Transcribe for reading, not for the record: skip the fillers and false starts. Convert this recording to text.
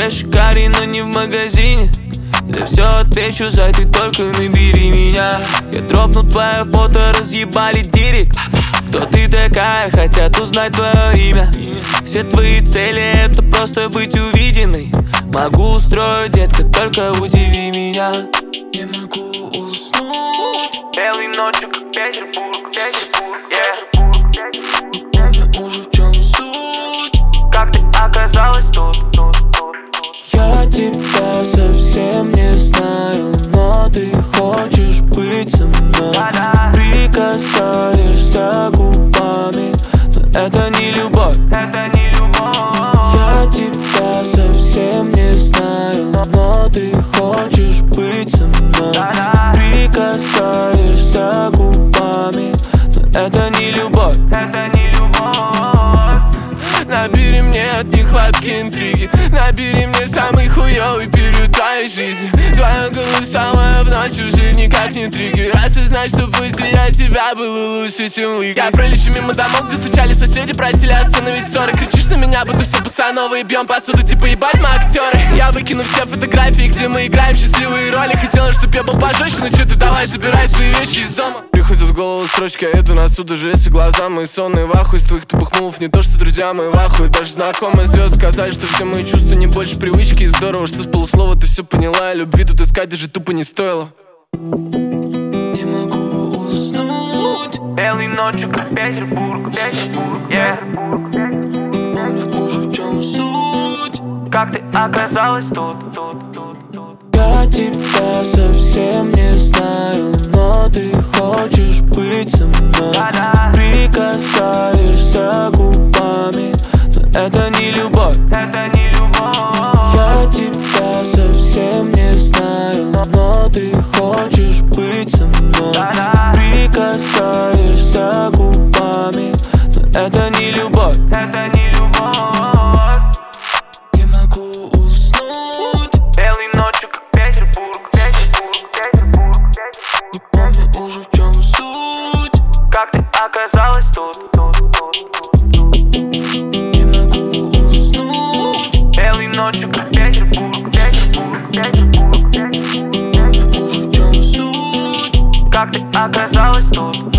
Кэш, карри, но не в магазине. За все отвечу, зай, ты только набери меня. Я дропну твое фото, разъебали директ. Кто ты такая, хотят узнать твое имя. Все твои цели — это просто быть увиденной. Могу устроить, детка, только удиви меня. Не могу уснуть. Белой ночью, как Петербург, yeah. Не помню уже, в чем суть. Как ты оказалась тут. Я тебя совсем не знаю, но ты хочешь быть со мной. Прикасаешься губами, но это не любовь. Я тебя совсем не знаю, но ты хочешь быть со мной. Прикасаешься губами, но это не любовь. Набери мне от нехватки интриги. Набери мне самый хуёвый период твоей жизни. Твоя голосовая в ночь уже никак не триггер. Осознай, что пусть я тебя было лучше, чем вы. Я пролечу мимо домов, где стучали соседи, просили остановить ссоры. Кричишь на меня, будто все постанова, и бьем посуду, типа ебать мы актеры. Я выкину все фотографии, где мы играем счастливые роли. Хотела, чтоб я был пожестче, но чё ты давай забирай свои вещи из дома. Приходят в голову строчки, а иду на суд уже, если глаза мои сонные в ахуе. Из твоих тупых мувов не то, что друзья мои в ахуе. Даже знакомые звезды сказали, что все мои чувства не больше привычки. И здорово, что с полуслова ты все поняла, и любви тут искать даже тупо не стоило. Не могу уснуть. Белой ночью, как Петербург, yeah. Не помню уже, в чем суть. Как ты оказалась тут. Я тебя совсем не знаю, но ты хочешь быть со мной. Прикасаешься губами, но это не любовь. Я тебя совсем не знаю, но ты хочешь быть со мной. Прикасаешься губами, но это не любовь. Не могу уснуть. Белой ночью, как Петербург. Не помню уже, в чем суть. Как ты оказалась тут. Не могу уснуть. Белой ночью, как Петербург. Не помню уже, в чем суть. Как ты оказалась тут.